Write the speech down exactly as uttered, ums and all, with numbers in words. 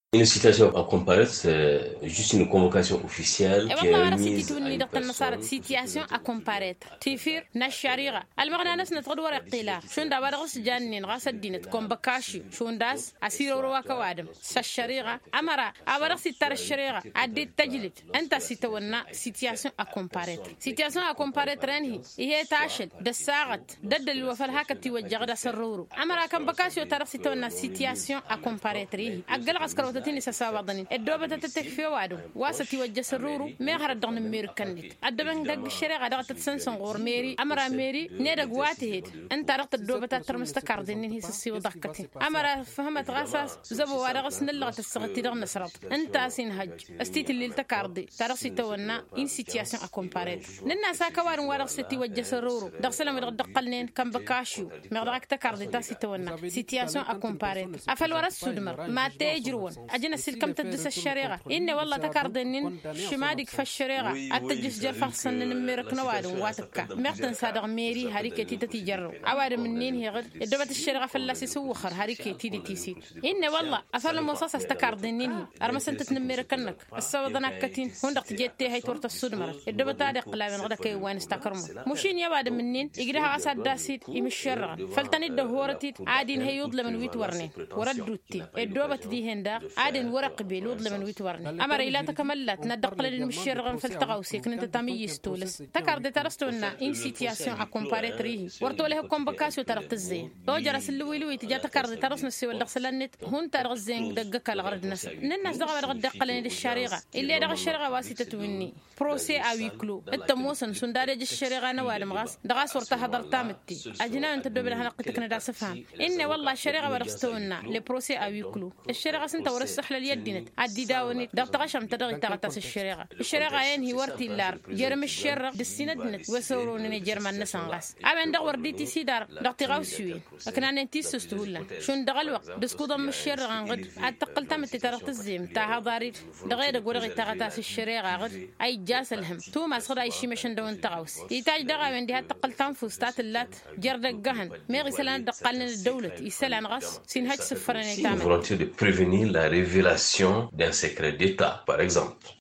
Une citation à comparaître, c'est juste une convocation officielle qui والله est ورا سيتي mise à توني une دقت النصارى personne. سيتياسيون اكومباريت تيفير نشاريغا المغنى ناس نتغد ورا قيلا شون دا بارغس جانين غاس الدين تكون بكاشي شون داس اسيرو رواكا وادم سشاريغا امرا ابارغس تار الشريغا عدي تجلد انت سيتونا سيتياسيون اكومباريت سيتياسيون اكومباريت رانهي هي تاشل دساغت دد الوفل هاك توجه دا سرورو امرا كان بكاشي تار سيتونا سيتياسيون اكومباريت ريه اقل عسكروتتيني سسابضني الدوبه تتكفي وادو واسطي وجه سرورو ما هرد دون ميركنيت ادبن دق الشريعه دغت تسنسن غور ميري امرا ميري نيدق واتهد انت رقت الدوبه ترمستكار دين هي سسي وضحكتي امرا فهمت غاساس زبو ورغس نلغت السغتي دغ نسرط انت سين هج استيت اللي التكاردي ترسي تونا ان سيتياسيون اكومباريت ننا ساكوار ورغستي وجه سرورو دغ سلام دغ دقلنين كم بكاشيو مغدغك تكاردي تاسي تونا سيتياسيون اكومباريت افل ورا السودمر ما تيجرون اجنا سلكم تدس الشريعه ان والله تكاردين شمادك في الشريعه التجس جر فحصن نميرك نوادم واتكا مقتن صادق ميري هاريكتي تتجرو عوار منين هي غد دبت الشريعه فلاس يسوخر هاريكتي دي تيسي ان والله افل مصاص استكاردين ارمس انت تنميركنك السودنا كتين هندق جيتي هي تورت السودمر دبت هذا قلابن غدا كي وين استكرمو مشين يا بعد منين يجريها اسد داسيت يمشرع فلتني دهورتي عادين هي يضل من ويتورني وردوتي الدوبه دي هندا عادين ورق بيلود من ويتورني امر الى تكملت ندق للمشرغ فلتغوسي كنت تاميس تولس تكارد ترستونا ان سيتياسيون اكومباريتري ورتو له كومبكاسيو ترقت الزين تو جرس اللويلوي تجا تكارد ترسن السي ولا خسلنت هون ترغزين دقك الغرد ناس الناس دغ غد قلن الشريعه اللي دغ الشريعه واسيته توني بروسي اويكلو التموسن سندارج الشريعه نوال مغاس دغ صورت حضر تامتي اجنا انت دوبل هنقتك ندا سفهم ان والله الشريعه ورستونا لبروسي اويكلو الشريعه سنت ورسخ لليدنت عدي داوني دغ تغشم تدغ تغتاس الشريعه الشريعه ين هي ورتي لار جرم الشر دسيندنت وسورون جرمان نسانغاس ابن دغ ورديتي سيدار دغ تغاوسوي لكن انا انتي سستهولا شون دغ الوقت دسكو ضم الشر غنغد اتقل تمت ترغت الزيم تاع ضاري دغ دغ ورغي تغتاس الشريعه غد اي جاس الهم تو ما صدا اي شي مشن دون تغاوس يتاج دغ وندي اتقل تنفس تات اللات جرد جهن ميغي سلان دقلن الدوله يسلان غاس سين هاج سفرني تامل Une volonté de prévenir la révélation d'un secret d'État, par exemple.